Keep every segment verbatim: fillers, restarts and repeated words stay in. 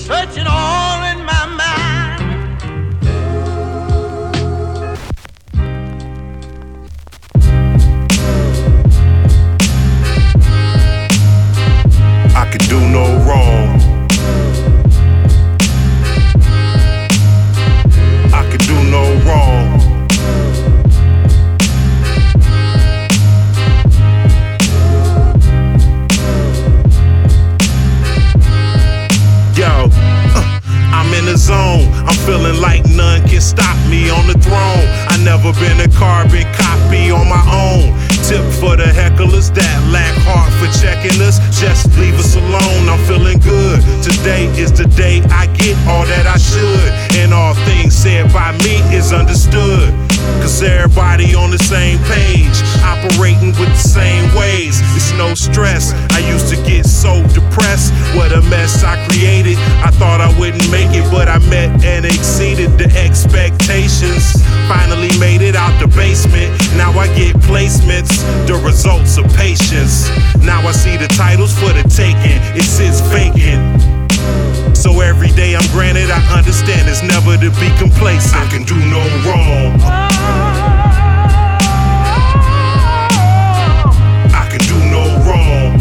searching all in my mind. I could do no wrong. I could do no wrong. Yo, uh, I'm in the zone. I'm feeling like none can stop me on the throne. I never been a carbon copy on my own. Tip for the hecklers that lack heart for checking us. Just leave us alone. I'm feeling good. Today is the day I get all that I should. And all things said by me is understood. Cause everybody on the same page, operating with the same ways. It's no stress. I used to get so depressed. What a mess I created. I thought I wouldn't make it, but I met and exceeded the expectations. Finally made it out the basement. Now I get placements, the results of patience. Now I see the titles for the taking. It sits vacant. So every day I'm granted, I understand it's never to be complacent. I can do no wrong. I can do no wrong.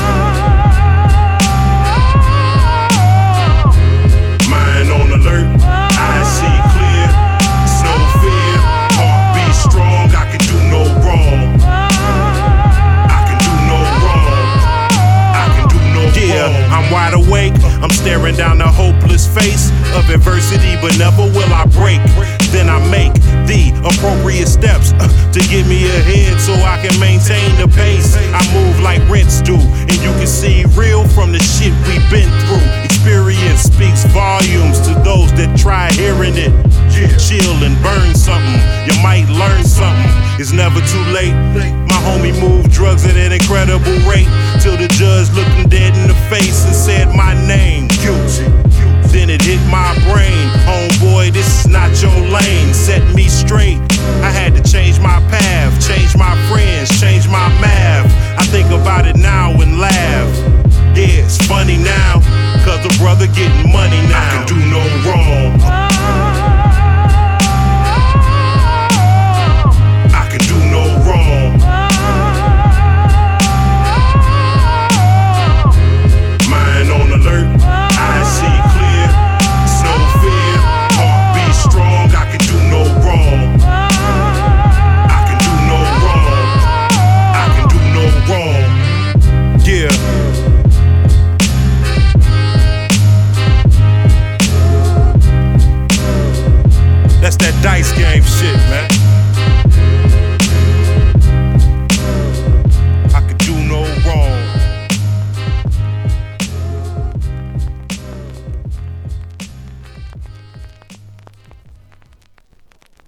Mind on alert, eyes see clear. It's no fear, heart beat strong. I can do no wrong. I can do no wrong. I can do no wrong. Yeah, I'm wide awake. I'm staring down the hopeless face of adversity, but never will I break. Then I make the appropriate steps uh, to get me ahead so I can maintain the pace. I move like rents do, and you can see real from the shit we've been through. Experience speaks volumes to those that try hearing it. Chill and burn something, you might learn something. It's never too late. My homie moved drugs at an incredible rate till the judge looked him dead in the face and said my name, guilty. Then it hit my brain, homeboy, this is not your lane. Set me straight, I had to change my path, change my friends, change my math. I think about it now and laugh. Yeah, it's funny now, cause the brother getting money now. I can do no wrong. I can do no wrong. Mind on alert, eyes see clear. It's no fear, heart beat strong. I can do no wrong. I can do no wrong. I can do no wrong. Yeah. That's that dice game shit, man.